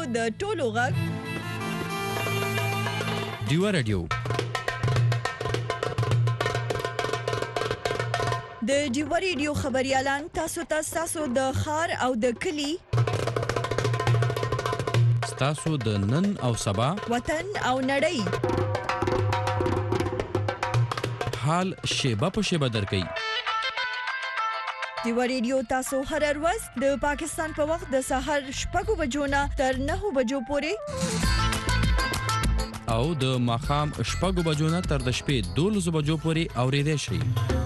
د ټولو غږ ډیوه رادیو. د ډیوه رادیو خبريالان تاسو د خار او د کلی تاسو د نن او سبا وطن او نړۍ حال شیبه په شیبه درکې. ډیوه رادیو تاسو هر ورځ د پاکستان په وخت د سحر 6 بجو نه تر 9 بجو پورې او د ماخام 6 بجو نه تر د شپې 12 بجو پورې اوریدئ شئ.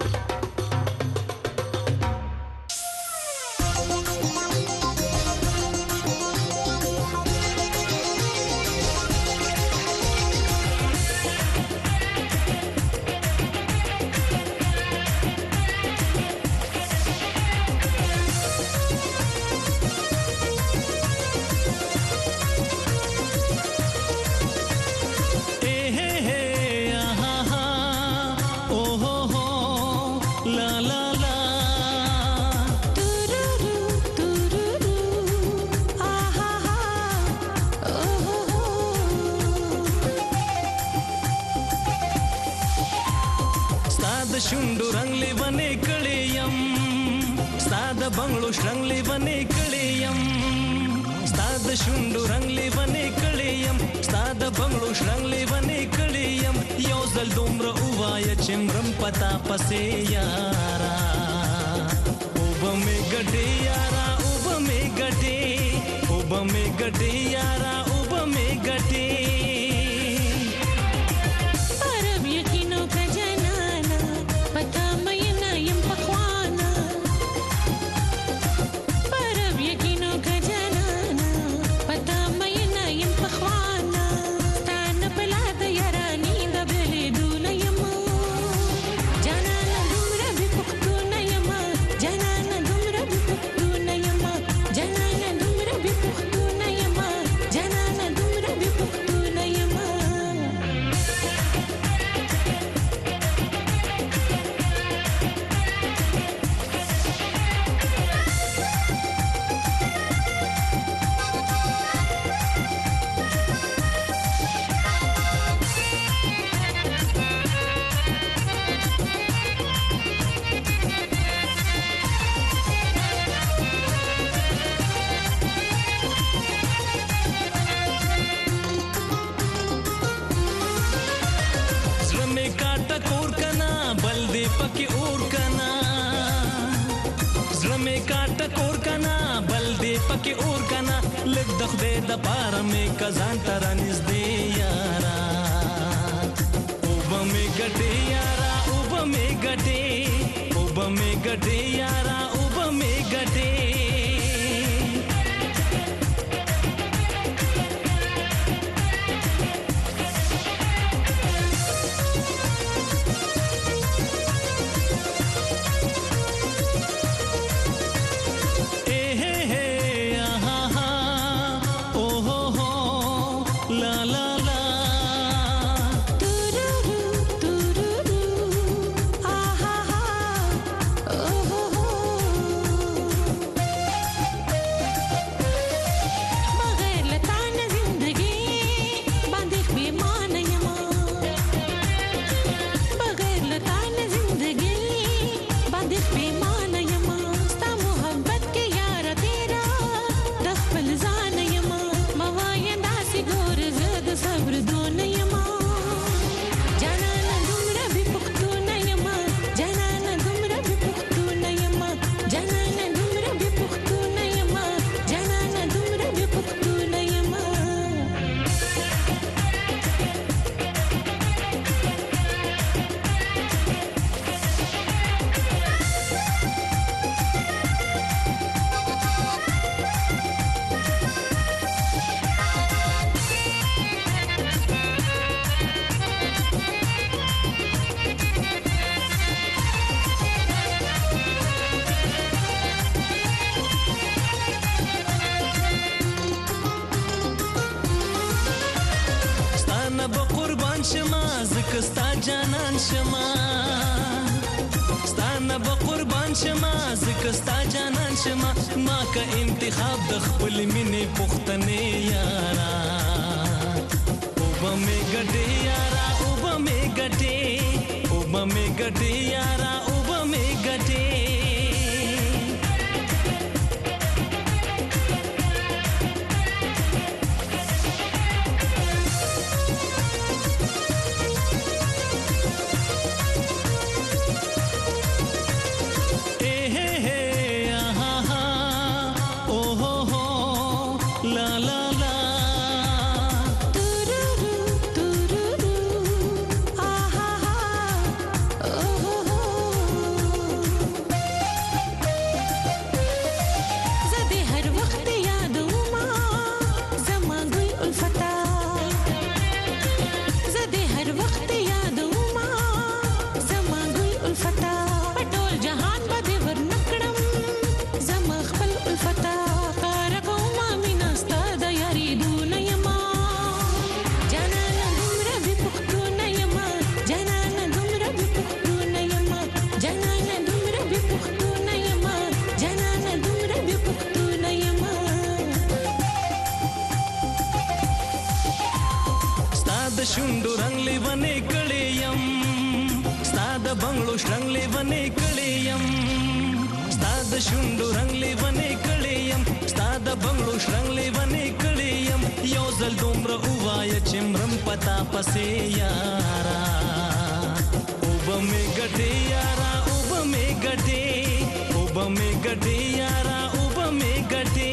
شونډو رنگ لیونه کړي يم ساده بنگلو شرنګ لیونه کړي يم ساده شونډو رنگ لیونه کړي يم ساده بنگلو شرنګ لیونه کړي يم یو ځل دومره وای چې مرم پتا پسې یارا وب می ګټي یارا وب می ګټي وب می ګټي یارا وب می ګټي पकी और कना زړه می کاټ کور کنا بل دې پکې اور کنا لږ د خدای د پاره می کزان تر نږدې یارا او به می ګټې یارا او به می ګټې او به می ګټې یارا او به می ګټې ستانه به قربان شمه ځکه ستا جانان شمه ما که انتخاب د خپل مینې پښتنې یارا اوبه مې ګټې یارا اوبه مې ګټې اوبه مې ګټې یارا اوبه مې ګټې شونډو رنگ لیونې کړې يم ستا د بنگلو شرنګ لیونې کړې يم ستا د شونډو رنگ لیونې کړې يم ستا د بنگلو شرنګ لیونې کړې يم یو ځل دومره ووایه چې مرم پتا پسې یارا اوبه مې ګټې یارا اوبه مې ګټې اوبه مې ګټې یارا اوبه مې ګټې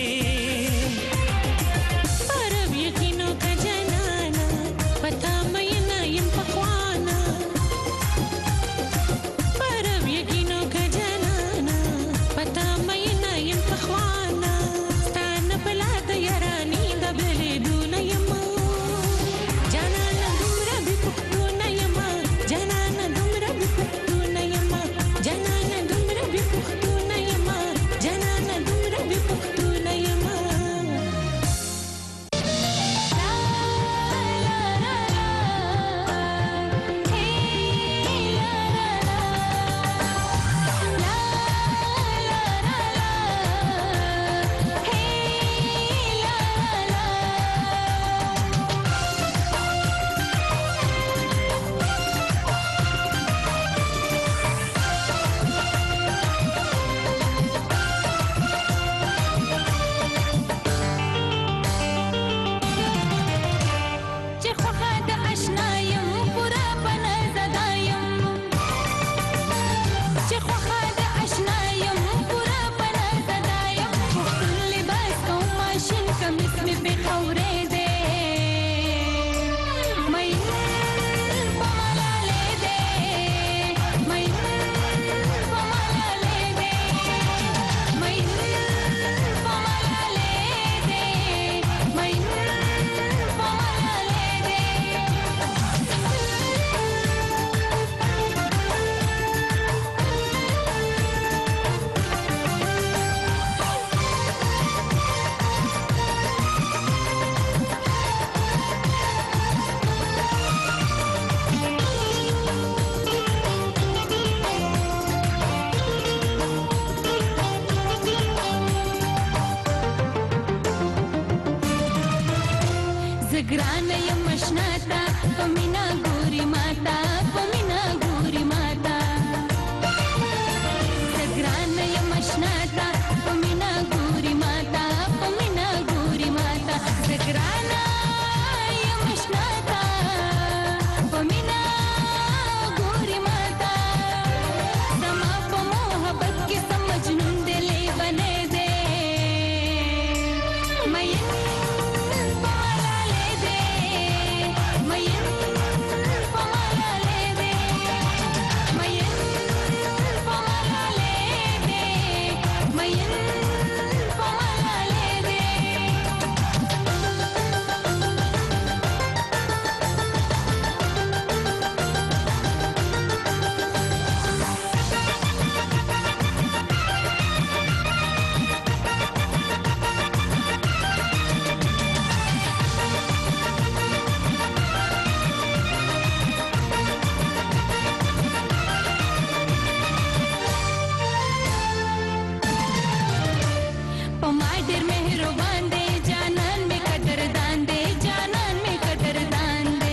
زګرانه یم مشناتا پمینا ګوري ماتا پمینا ګوري ماتا زګرانه یم مشناتا پمینا ګوري ماتا پمینا ګوري ماتا زګرانه یم مشناتا پمینا ګوري ماتا زما په محبت کې سمجنون دلې بنے دے مې पमा ढेर मेहरबान दे जानन में कदरदान दे जानन में कदरदान दे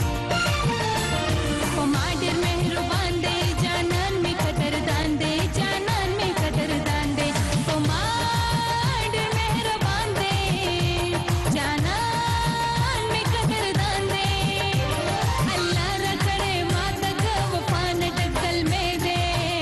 पमा ढेर मेहरबान दे जानन में कदरदान दे जानन में कदरदान दे पमा ढेर मेहरबान दे जानन में कदरदान दे अल्लाह रखड़े माता का वफान डकल में दे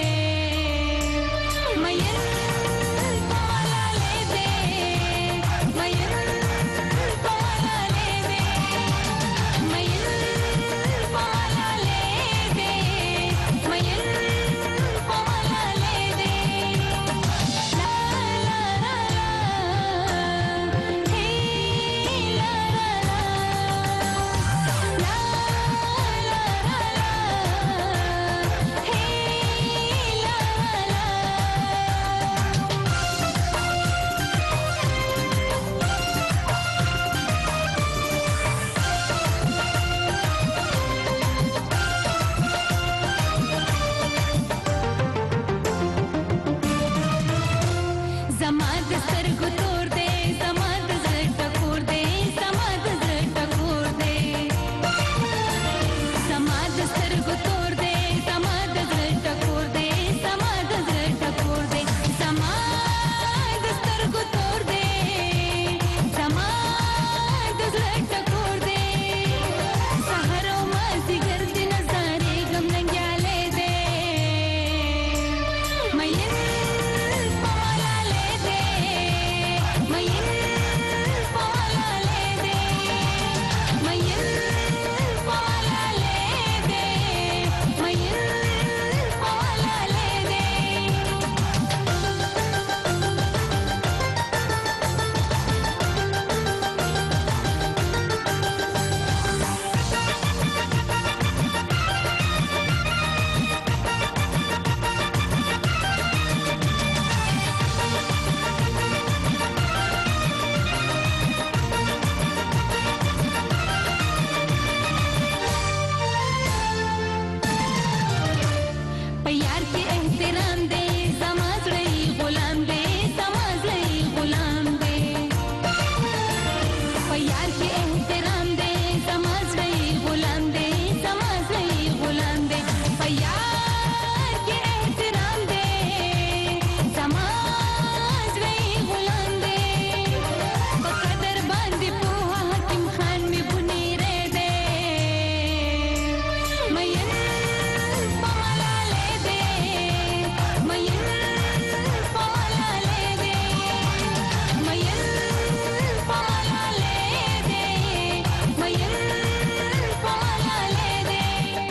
मयन पाला ले दे मयन पाला ले दे मयन पाला ले दे मयन पाला ले दे ला ला ला हे ला ला ला ला हे ला ला समाद सरगु तोड़ दे समाद टकोर दे समाद टकोर दे समाद सरगु तोड़ दे समाद टकोर दे समाद टकोर दे समाद सरगु तोड़ दे समाद टकोर दे सहरो मासी गर्दी नजारे गम नंग्याले दे मयन पाला ले दे मयन पाला ले दे मयन पाला ले दे मयन पाला ले दे प्यार के एहतराम दे समाज रही गुलाम दे समाज रही गुलाम दे प्यार के एहतराम दे समाज रही गुलाम दे समाज रही गुलाम दे प्यार के एहतराम दे समाज रही गुलाम दे बकदर बांधी पोहा हकीम खान में बुनी रे दे मयन पाला ले दे मयन पाला ले दे मयन पाला ले दे मयन पाला ले दे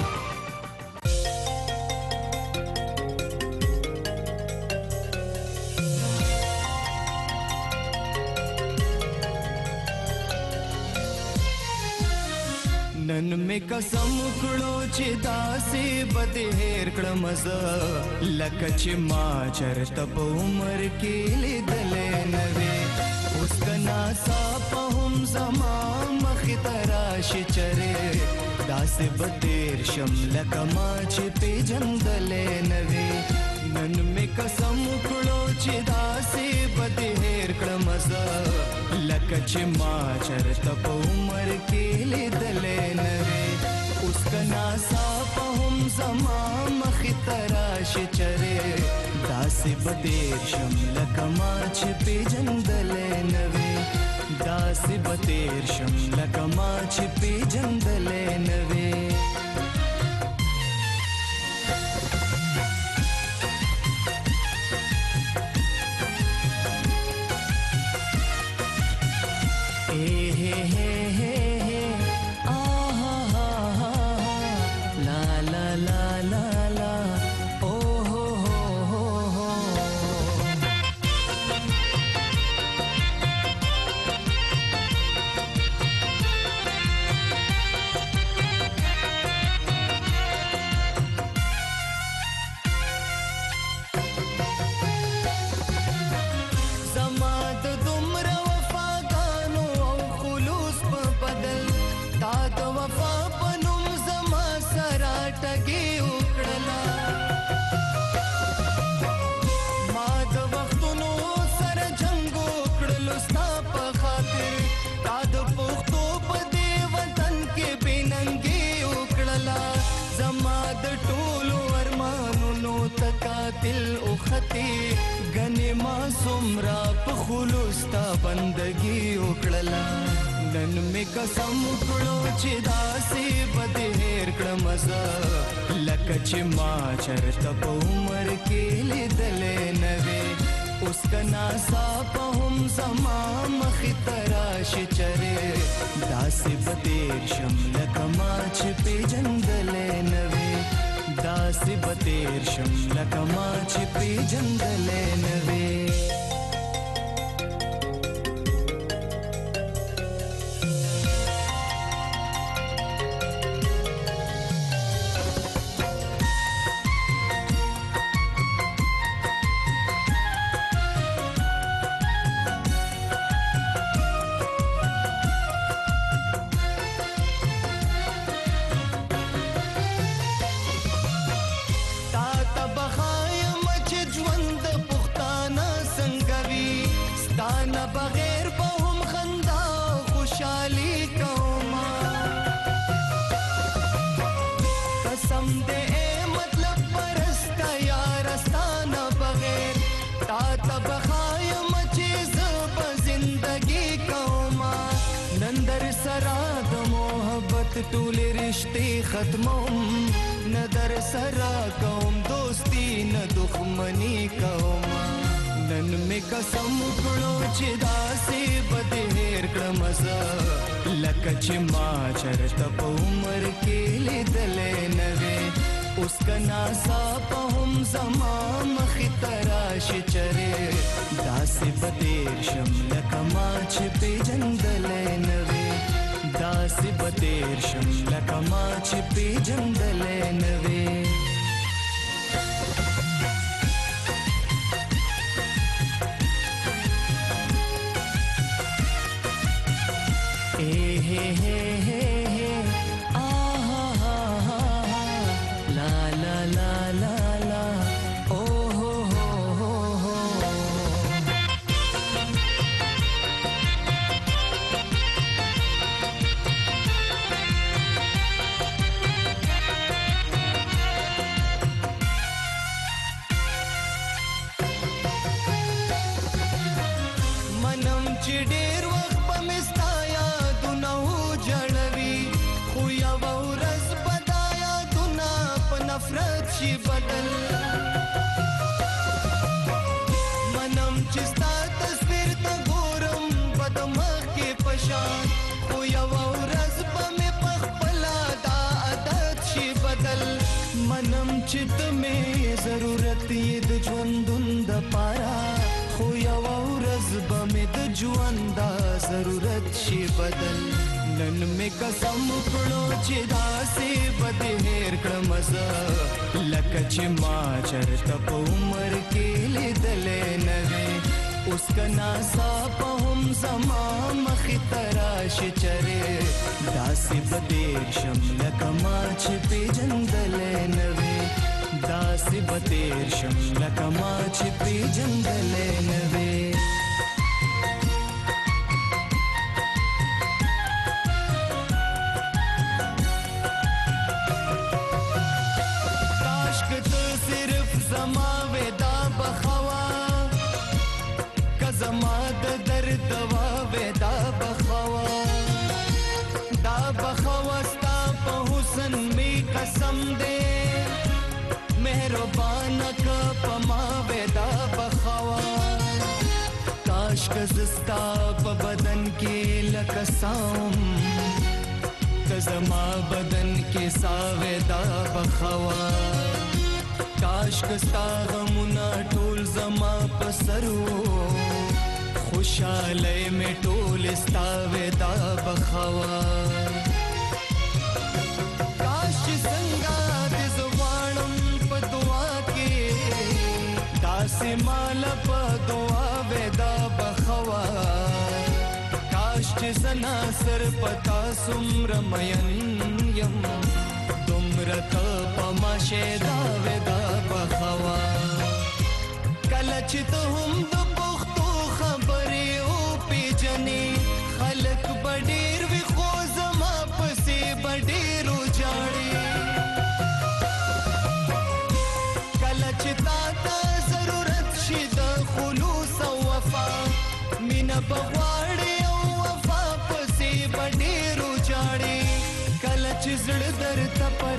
नन में कसम कड़ो चिदासी बदेर कडमज लकच माचर तप उमर के लिए दले नवे उसकना सा पहुम जमा मखी तराश चरे दास बदेर शम लकमाच पे जंदले नवे नन में कसम कड़ो चिदासी बदेर कडमज लकच माचर तप उमर के लिए दले नवे उसका नासा पहुम जमा मखी तराश चरे दास बदेर शम लकमाच पे जंदले नवे दास बदेर शम लकमाच पे जंदले नवे हे हे हे हे आ हा हा हा ला ला ला ला ला ओ हो हो हो समाद दुमरा वफादानो औ खुलूस ټولو ستا په خاطر تا د پښتو په دې وطن کې بېننګي وکړله زما د ټولو ارمانونو ته قاتل اوختې ګنې ما څومره په خولو ستا بندګي وکړله نن مې قسم کړو چې داسې به دې هېر کړم زه لکه چې ما چرته په عمر کې لیدلې نه وې اوس که ناڅاپه هم زما مخې ته راشي چرې داسې به تېر شم لکه ما چې پېژندلی نه وې داسې به تېر شم لکه ما چې پېژندلی نه وې ټولې رشتې ختموم نه در سره کوم دوستي نه دښمني کوم نن مې قسم کړو چې داسې به دې هېر کړم زه لکه چې ما چرته په عمر کې لیدلی نه وې اوس که ناڅاپه هم زما مخې ته راشي چرې داسې به تېر شم لکه ما چې پېژندلی نه وې داسې به تېر شم لکه ما چې پېژندلی نه وې چې ته مې ضرورت یې د ژوندون دپاره خو یوه ورځ به مې د ژوند دا ضرورت شي بدل نن مې قسم کړو چې داسې به دې هېر کړم زه لکه چې ما چرته په عمر کې لیدلی نه وې اوس که ناڅاپه هم زما مخې ته راشي چرې داسې به تېر شم لکه ما چې پېژندلی نه وې داسې به تېر شم لکه ما چې پېژندلی نه وې زما د درد دوا وې دا بخوا دا بخوا ستا په حسن می قسم دې مهربان که په ما وې دا بخوا کاش که زستا په بدن کې لکه سام که زما بدن کې ساوې دا بخوا کاش که ستا غمونه ټول زما په سر وو خوشحالی میں ټول ستا وې دا بخوا کاش چې څنګه دې زه غواړم په دعا کې داسې ماله په دعا وې دا بخوا کاش چې زه ناصر په تا څومره مین یم دومره ته په ما شیدا وې دا بخوا کله چې ته هم د مینا بغواړي او وفا پسې بډېرو جاړي کله چې زړه درته پر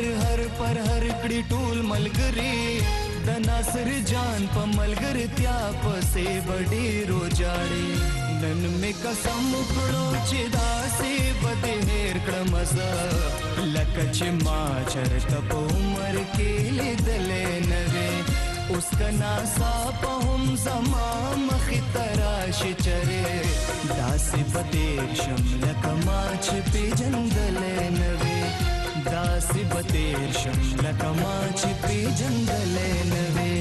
هر کړي ټول ملګري د ناصر جان په ملګرتیا پسې بډېرو جاړي نن مې قسم وکړو چې داسې به دې هېر کړم زه لکه چې ما چرته په عمر کې لیدلې نه وې اوس که ناڅاپه هم زما مخې ته راشي چرې داسې به تېر شم لکه ما چې پېژندلی نه وې داسې به تېر شم لکه ما چې پېژندلی نه وې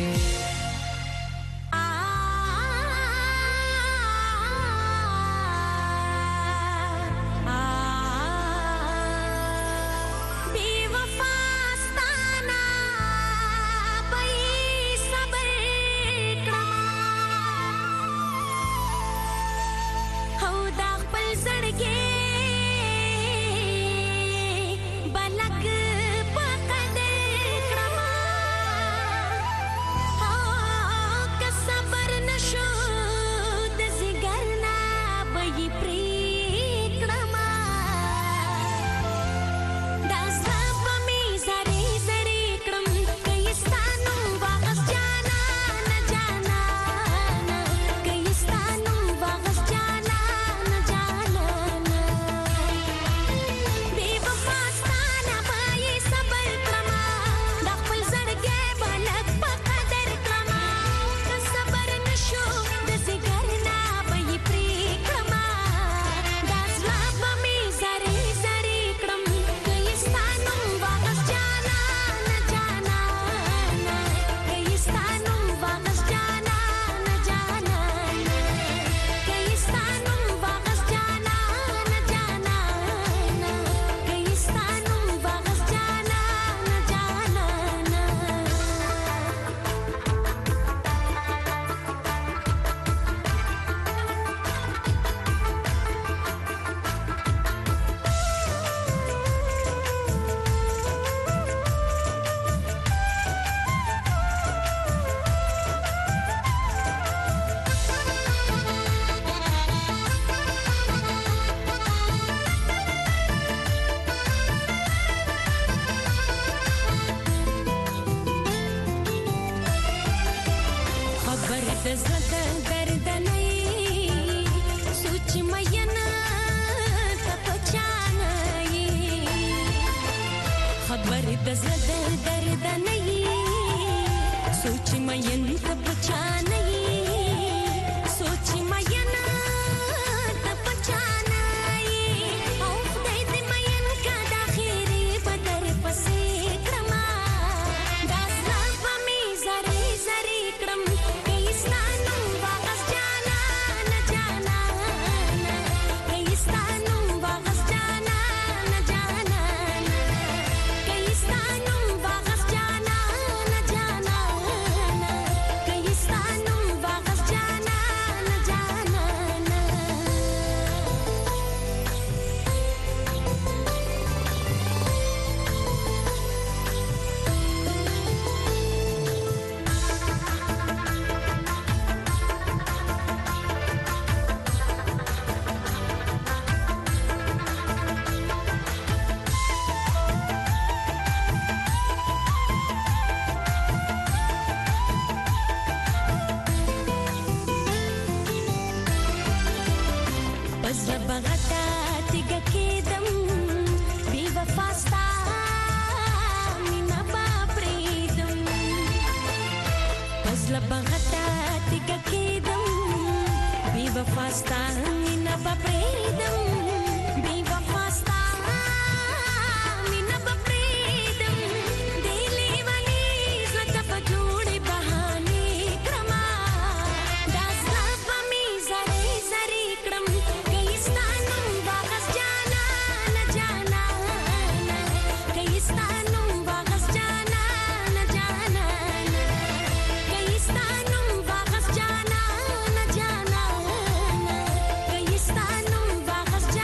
Pakistan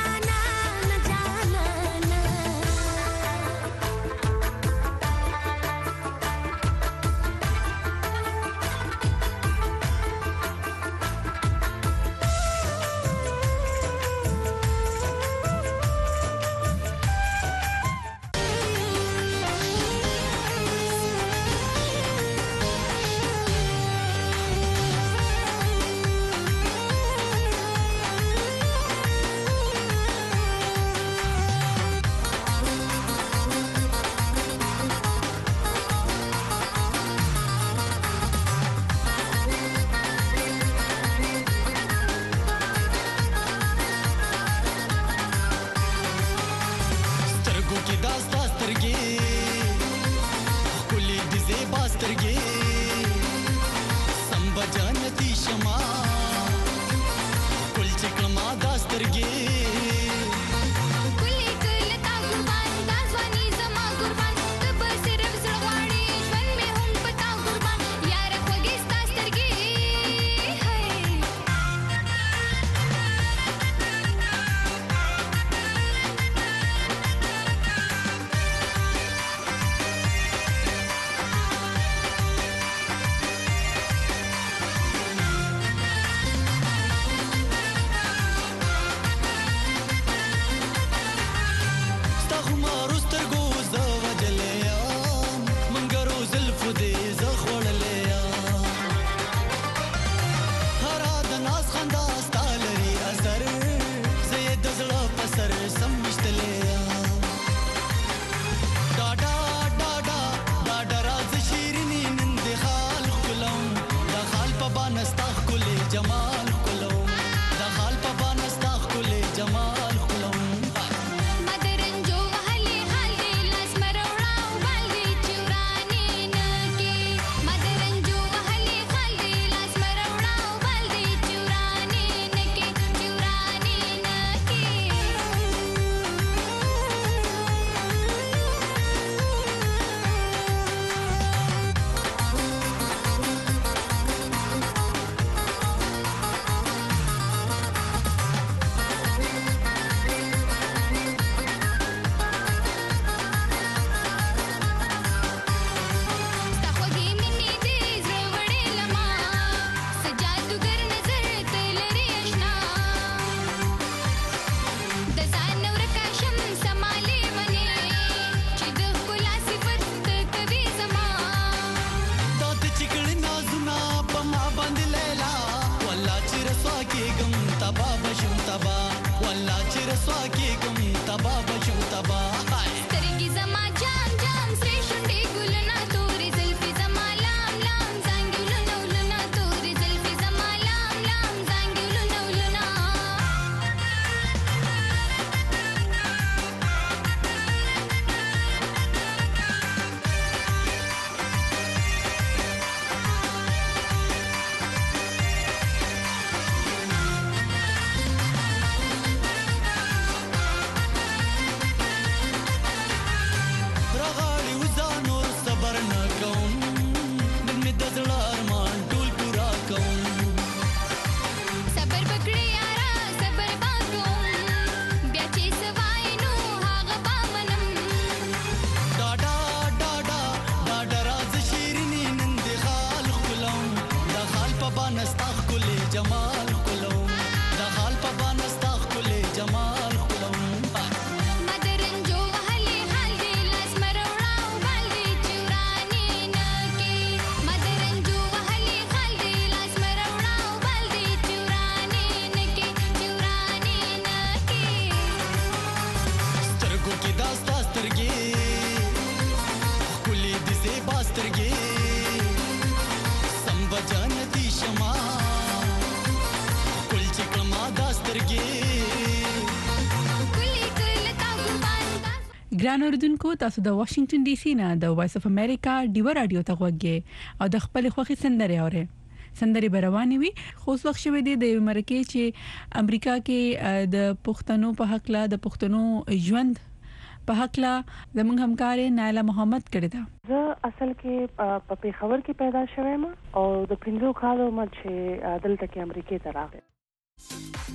تبا بشم تبا والله چې رسوا کېږم تبا بشم تبا سترګې زما جام جام سرې شونډې ګلونه تورې زلفې زما لام لام زانګلونه ولونه تورې زلفې زما لام لام زانګلونه ولونه رغاړي وځان نور صبر نه کوم نن مې د زړه ارمان ټول پورا کوم صبر وکړې یاره صبر به کوم بیا چې څه وایې نو هغه به منم ډاډا ډاډا ډاډا راز شیریني نن د خال ښکلوم د خال په بانه ستا ښکلی جمال ښکلوم د خال په بانه ستا ښکلی جمال ښکلوم مدرنجو وهلې حال دې لاس مروړاو بال دې چورانې نه کې مدرنجو وهلې حال دې لاس مروړاو بال دې چورانې نه کې چورانې نه کې سترګو کې دا ستا سترګې ښکلې دي زیبا سترګې سم به جنتي شمه ښکل چې کړمه دا سترګې کلی کلی تا قربان تا ګران اوردونکو تاسو د واشنگټن ډي سي نه د وایس اف امریکا ډیو رادیو ته غوږی او د خپل خوخي سندري اوري سندري برواني وي خو اوس وخت شوه دی د امریکا چې امریکا کې د پښتنو په حق لا د پښتنو ژوند په حق لا زموږ همکار نایلا محمد کړی دا زه اصل کې په پیښور کې پیدا شوم او د 15 کالو عمر چې دلته کې امریکا ته راغلم